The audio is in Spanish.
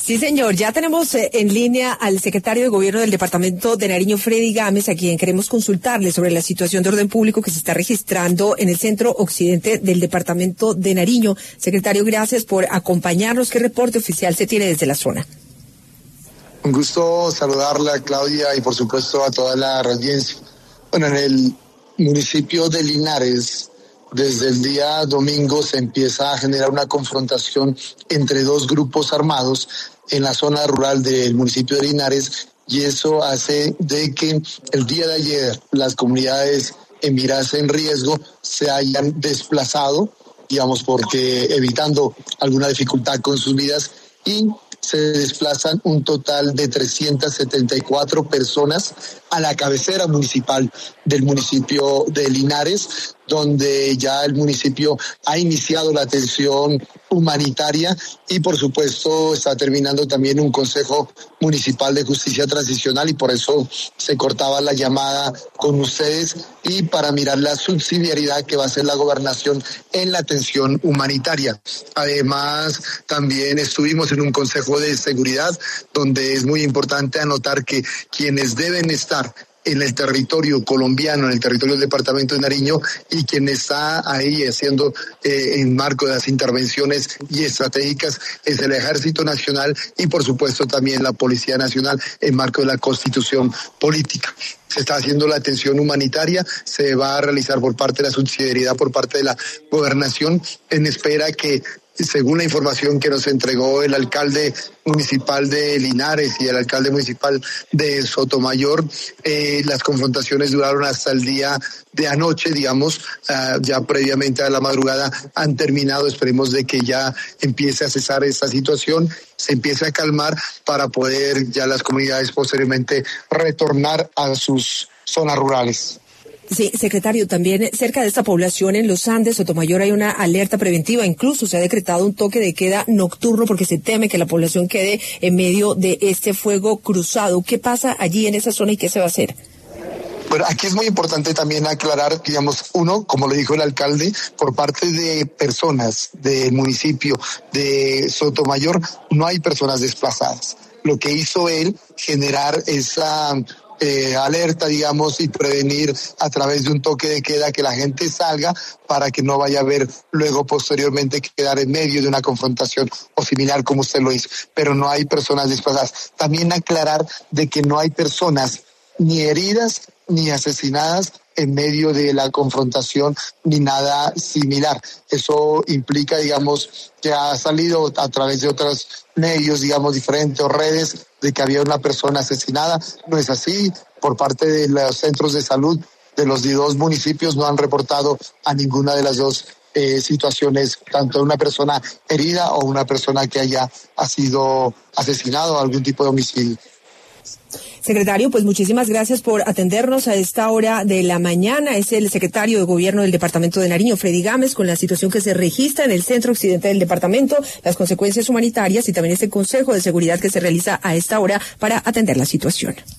Sí, señor. Ya tenemos en línea al secretario de Gobierno del Departamento de Nariño, Freddy Gámez, a quien queremos consultarle sobre la situación de orden público que se está registrando en el centro occidente del Departamento de Nariño. Secretario, gracias por acompañarnos. ¿Qué reporte oficial se tiene desde la zona? Un gusto saludarla, Claudia, y por supuesto a toda la audiencia. Bueno, en el municipio de Linares, desde el día domingo se empieza a generar una confrontación entre dos grupos armados en la zona rural del municipio de Linares, y eso hace de que el día de ayer las comunidades en miras en riesgo se hayan desplazado, digamos, porque evitando alguna dificultad con sus vidas, y se desplazan un total de 374 personas a la cabecera municipal del municipio de Linares, donde ya el municipio ha iniciado la atención humanitaria y por supuesto está terminando también un Consejo Municipal de Justicia Transicional, y por eso se cortaba la llamada con ustedes y para mirar la subsidiariedad que va a hacer la gobernación en la atención humanitaria. Además, también estuvimos en un Consejo de Seguridad donde es muy importante anotar que quienes deben estar en el territorio colombiano, en el territorio del departamento de Nariño, y quien está ahí haciendo en marco de las intervenciones y estratégicas es el Ejército Nacional y por supuesto también la Policía Nacional en marco de la Constitución Política. Se está haciendo la atención humanitaria, se va a realizar por parte de la subsidiariedad, por parte de la gobernación, en espera que, según la información que nos entregó el alcalde municipal de Linares y el alcalde municipal de Sotomayor, las confrontaciones duraron hasta el día de anoche, digamos, ya previamente a la madrugada han terminado. Esperemos de que ya empiece a cesar esta situación, se empiece a calmar para poder ya las comunidades posteriormente retornar a sus zonas rurales. Sí, secretario, también cerca de esta población en los Andes, Sotomayor, hay una alerta preventiva. Incluso se ha decretado un toque de queda nocturno porque se teme que la población quede en medio de este fuego cruzado. ¿Qué pasa allí en esa zona y qué se va a hacer? Bueno, aquí es muy importante también aclarar, digamos, uno, como lo dijo el alcalde, por parte de personas del municipio de Sotomayor, no hay personas desplazadas. Lo que hizo él, generar esa alerta, digamos, y prevenir a través de un toque de queda que la gente salga para que no vaya a haber luego posteriormente quedar en medio de una confrontación o similar como usted lo hizo. Pero no hay personas desplazadas. También aclarar de que no hay personas ni heridas ni asesinadas en medio de la confrontación ni nada similar. Eso implica, digamos, que ha salido a través de otros medios, digamos, diferentes redes, de que había una persona asesinada. No es así. Por parte de los centros de salud de los dos municipios no han reportado a ninguna de las dos situaciones, tanto una persona herida o una persona que haya sido asesinado o algún tipo de homicidio. Secretario, pues muchísimas gracias por atendernos a esta hora de la mañana. Es el secretario de Gobierno del Departamento de Nariño, Freddy Gámez, con la situación que se registra en el centro occidente del departamento, las consecuencias humanitarias y también este Consejo de Seguridad que se realiza a esta hora para atender la situación.